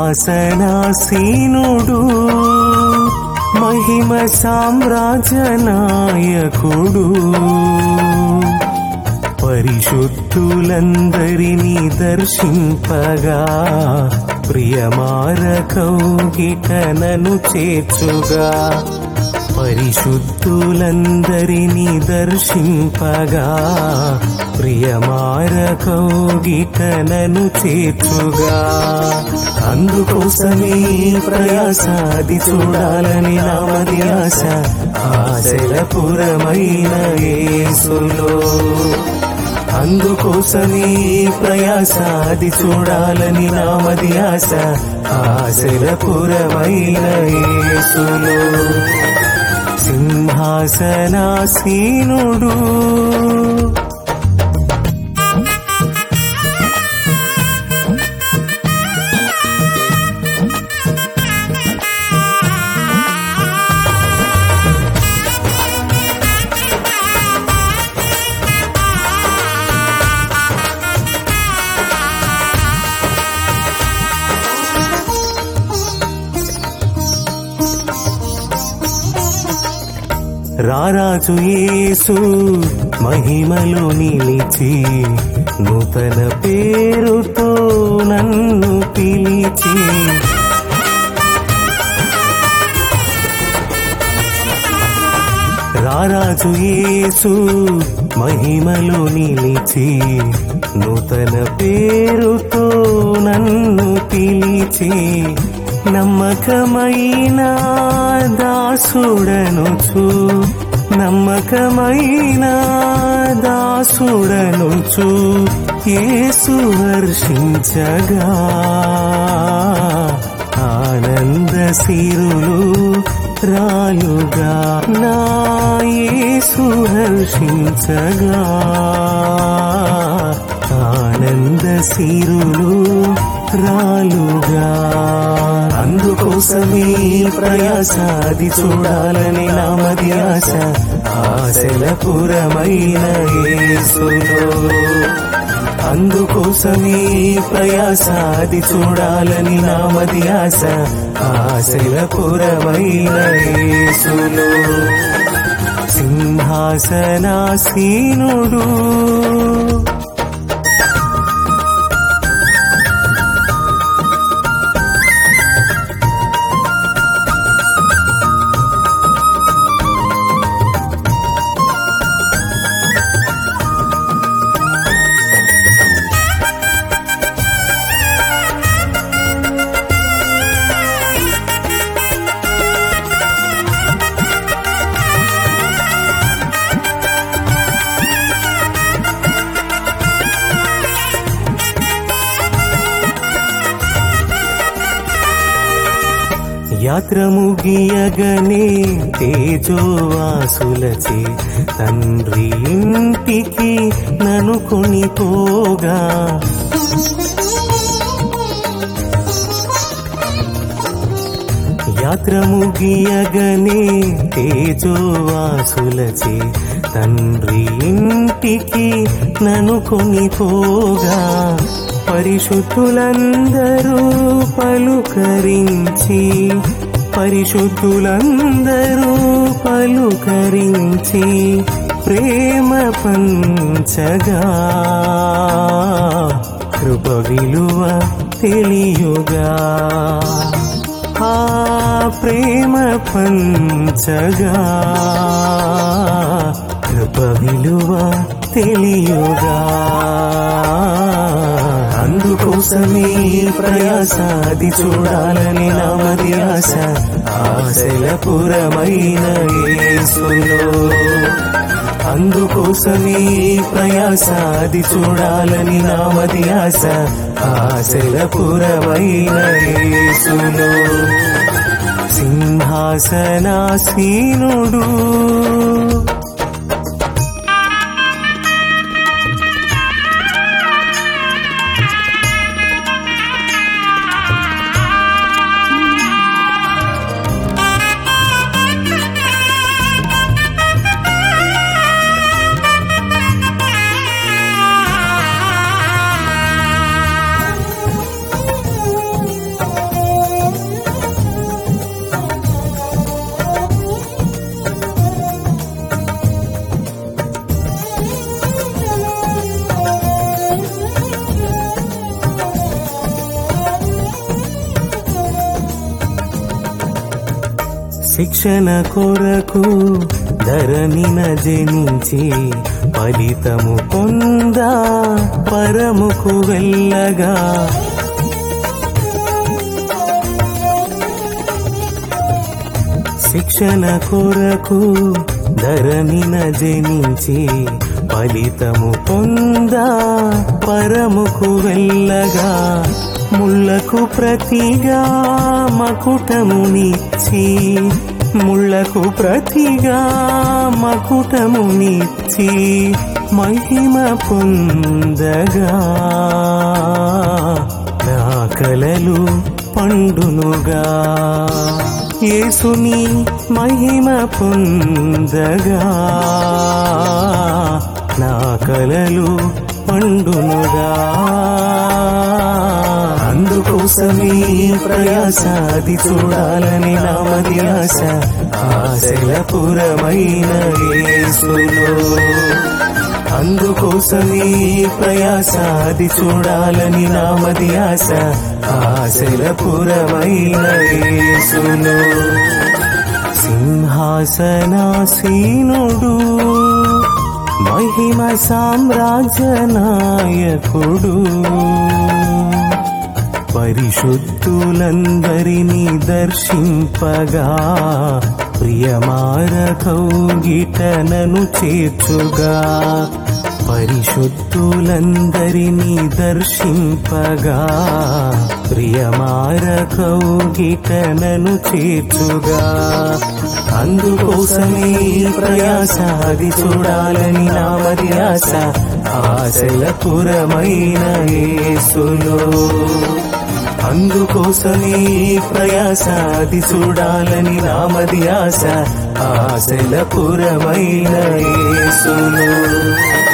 సింహాసనాసీనుడు మహిమ సామ్రాజ్య నాయకుడు పరిశుద్ధులందరినీ దర్శింపగా ప్రియమార కౌగిట నన్ను చేర్చుగా పరిశుద్ధులందరినీ దర్శింపగా ప్రియమార కౌగిట నన్ను చేర్చుగా అందుకోసమే ప్రయాస అది చూడాలని నామది ఆశ ఆశలపురమైన యేసులో అందుకోసమే ప్రయాస అది చూడాలని నామది ఆశ ఆశలపురమైన యేసులో సింహాసనాసీనుడు రారాజు యేసు మహిమలో నిలిచి నూతన పేరుతో నన్ను పిలిచి రారాజు యేసు మహిమలో నిలిచి నూతన పేరుతో నన్ను పిలిచి నమ్మకమైన దాసుడనుచు నమ్మకమైన దాసుడనుచు యేసు హర్షించగా ఆనంద సిరులు రాలుగా నా యేసు హర్షించగా ఆనంద సిరులు రాలుగా అందుకోసమే ప్రయాస అది చూడాలని నామది ఆశ ఆశలపురమైన యేసులో అందుకోసమే ప్రయాస అది చూడాలని నామది ఆశ ఆశలపురమైన యేసులో సింహాసనాసీనుడు యాత్ర ముగియగనే తేజోవాసులచే తండ్రి ఇంటికి నన్ను కొనిపోగా యాత్ర ముగియగనే తేజోవాసులచే తండ్రి ఇంటికి నన్ను కొనిపోగా పరిశుద్ధులందరూ పలుకరించి పరిశుద్ధులందరూ పలుకరించి ప్రేమ పంచగా కృప విలువ తెలియుగా ఆ ప్రేమ పంచగా కృప విలువ తెలియుగా అందుకోసమే ప్రయాస అది చూడాలని నామది ఆశ ఆశలపురమైన యేసులో అందుకోసమే ప్రయాస అది చూడాలని నామది ఆశ ఆశలపురమైన యేసులో సింహాసనాసీనుడు శిక్షణ కొరకు ధరణిన జనించి ఫలితము పొందా పరముకు వెళ్ళగా శిక్షణ కొరకు ధరణిన జనించి ఫలితము పొందా పరముకు వెళ్ళగా ముళ్ళకు ప్రతిగా మకుటమునిచ్చి ముళ్ళకు ప్రతిగా మకుటమునిచ్చి మహిమ పొందగా నా కలలు పండునుగా యేసుని మహిమ పొందగా నా కలలు పండునుగా అందుకోసమే ప్రయాసాది చూడాలని నామది ఆశ ఆశలపురమైన యేసులో అందుకోసమే ప్రయాసాది చూడాలని నామది ఆశ ఆశలపురమైన యేసులో సింహాసనాసీనుడు మహిమ సామ్రాజ్య నాయకుడు పరిశుద్ధులందరినీ దర్శింపగా ప్రియమార కౌగిటనను చేర్చుగా పరిశుద్ధులందరినీ దర్శింపగా ప్రియమార కౌగిటనను చేర్చుగా అందుకోసమే ప్రయాసాది చూడాలని నామది ఆశ ఆశలపురమైన యేసులో అందుకోసమే ప్రయాసాది చూడాలని నామది ఆశ ఆశలపురమైన యేసులో